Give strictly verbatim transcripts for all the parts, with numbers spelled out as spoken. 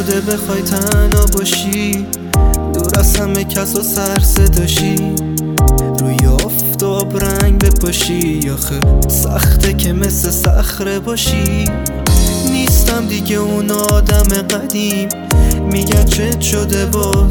شده بخوای تنها باشی، دور از همه کس و سر صداشی، روی آفتاب رنگ بپاشی. آخه سخته که مثل صخره باشی. نیستم دیگه اون آدم قدیم، میگن چت شده باز،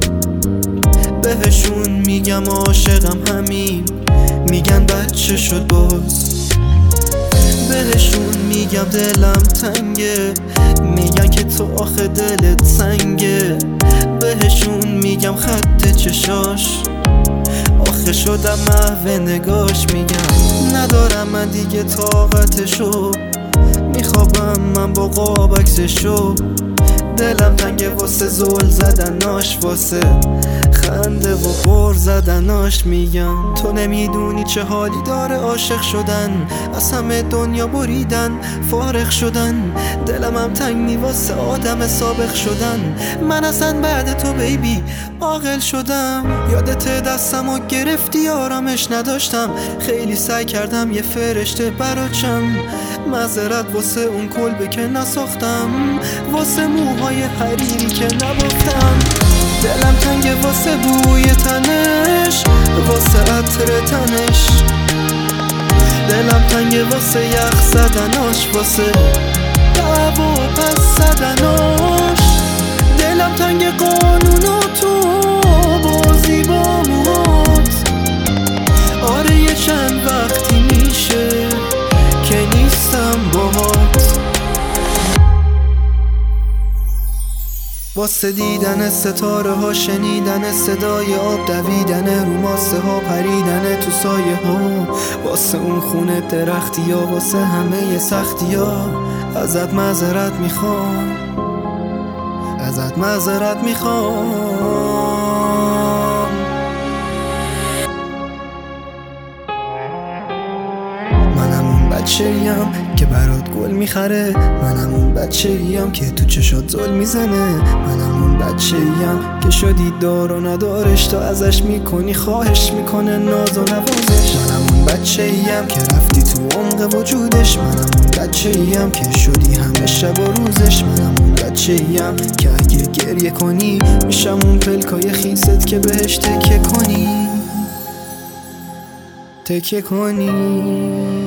بهشون میگم عاشقم همین، میگن بچه شد باز. بهشون میگم دلم تنگه، میگن که تو آخه دلت سنگه. بهشون میگم خط چشاش، آخه شدم محو نگاش. میگم ندارم من دیگه طاقتشو، میخوابم من با قاب عکسشو. دلم تنگه واسه زل زدناش، واسه خنده و غر زدناش. میگم تو نمیدونی چه حالی داره عاشق شدن، از همه دنیا بریدن فارغ شدن. دلم هم تنگی واسه آدم سابق شدن. من اصلا بعد تو بیبی عاقل شدم. یادت دستم و گرفتی آرامش نداشتم، خیلی سعی کردم یه فرشته براچم. معذرت واسه اون کلبه که نساختم، واسه موهای حریری که نبافتم. دلم تنگه واسه بوی تنش، واسه عطر تنش. دلم تنگه واسه یخ زدناش، واسه دعوا پس زدناش. دلم تنگه قانون و تو بازی با موهات. آره یه چند وقتی میشه که نیستم باهات. واسه دیدن ستاره ها، شنیدن صدای آب دویدن رو ماسه ها، پریدن تو سایه ها. واسه اون خونه درختی ها، واسه همه سختی ها. ازت معذرت میخوام، ازت معذرت میخوام. منم اون بچه‌ایم که برات گل میخره، منم اون بچه‌ایم که تو چشات زل میزنه، منم اون بچه‌ایم که شدی دار و ندارش، تو ازش میکنی خواهش میکنه ناز و نوازش. منم اون بچه‌ایم که رفتی تو عمق وجودش، منم اون بچه‌ایم که شدی همه شب و روزش. منم اون بچه‌ایم که اگه گریه کنی میشم اون پلکای خیست که بهش تکیه کنی، تکیه کنی.